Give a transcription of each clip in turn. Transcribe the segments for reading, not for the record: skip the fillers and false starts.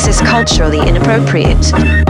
this is culturally inappropriate.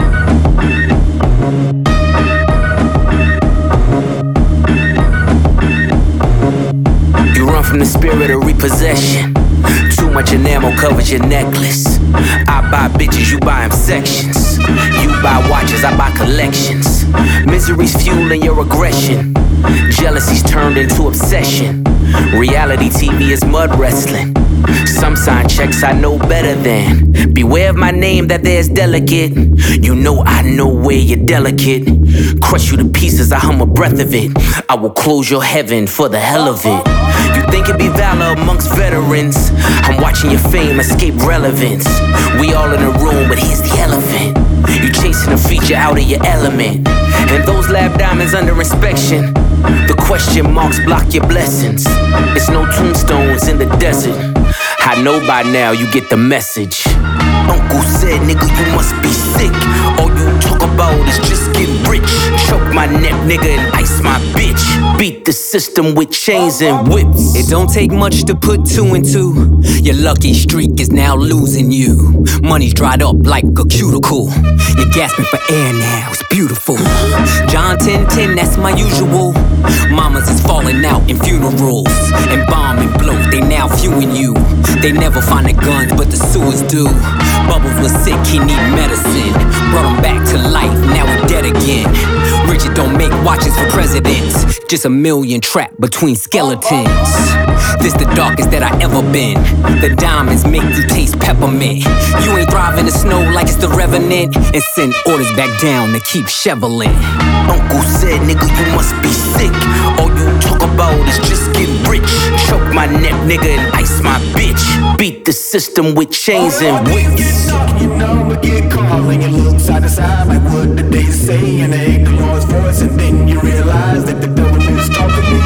You run from the spirit of repossession. Too much enamel covers your necklace. I buy bitches, you buy them sections. You buy watches, I buy collections. Misery's fueling your aggression. Jealousy's turned into obsession. Reality TV is mud wrestling. Some sign checks I know better than. Beware of my name that there's delicate. You know I know where you're delicate. Crush you to pieces, I hum a breath of it. I will close your heaven for the hell of it. You think it'd be valor amongst veterans. I'm watching your fame escape relevance. We all in a room, but here's the elephant. You chasing a feature out of your element. And those lab diamonds under inspection. The question marks block your blessings. It's no tombstones in the desert. I know by now you get the message. Uncle said, nigga, you must be sick. All you talk about is just get rich. Choke my neck, nigga, and ice my bitch. Beat the system with chains and whips. It don't take much to put two and two. Your lucky streak is now losing you. Money's dried up like a cuticle. You're gasping for air now, it's beautiful. John 10:10, that's my usual. Mamas is falling out in funerals. And bomb and blow, they now viewing you. They never find the guns, but the sewers do. Bubbles was sick, he need medicine. Brought him back to life, now he dead again. Richard don't make watches for presidents. Just a million trapped between skeletons. This the darkest that I ever been. The diamonds make you taste peppermint. You ain't thriving in the snow like it's the Revenant. And send orders back down to keep shoveling. Uncle said, nigga, you must be sick. All you talk about is just get rich. Choke my neck, nigga, and ice my bitch. Beat the system with chains and whips. You know, but get calling and look side to side like what did they say? And they ain't the Lord's voice, and then you realize that the devil is talking to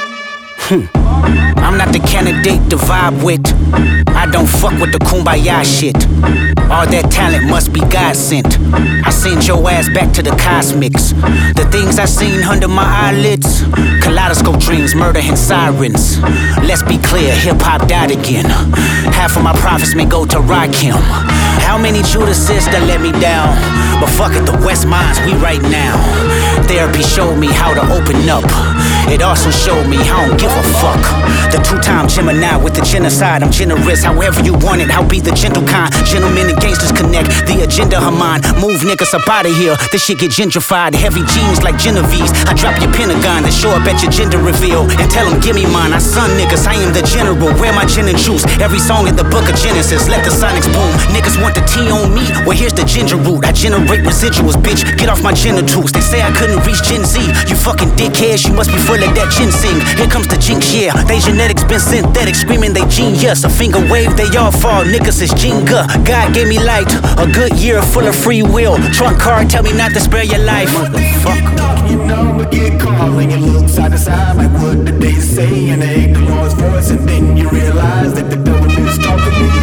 you. I'm not the candidate to vibe with. I don't fuck with the kumbaya shit. All that talent must be God sent. I send your ass back to the cosmics. The things I seen under my eyelids. Kaleidoscope dreams, murder and sirens. Let's be clear, hip-hop died again. Half of my profits may go to Rakim. How many Judases that let me down? But fuck it, the West Minds, we right now. Therapy showed me how to open up. It also showed me I don't give a fuck. The two-time Gemini with the genocide. I'm generous, however you want it. I'll be the gentle kind. Gentlemen and gangsters connect. The agenda of mine. Move niggas up out of here. This shit get gentrified. Heavy jeans like Genovese. I drop your Pentagon and show up at your gender reveal. And tell them, give me mine. I son niggas, I am the general. Wear my gin and juice. Every song in the book of Genesis. Let the sonics boom. Niggas want the tea on me. Well, here's the ginger root. I generate residuals, bitch. Get off my genitals. They say I couldn't reach Gen Z. You fucking dickheads. You must be full of that ginseng. Here comes the jinx, yeah. They genetics been synthetic. Screaming they genius. A finger wave, they all fall. Niggas is Jenga. God gave me light. A good year full of free will. Trunk card, tell me not to spare your life. Motherfucker. You know, but get calling and look side to side like what did they say? And they ain't the Lord's voice, and then you realize that the devil is talking to you.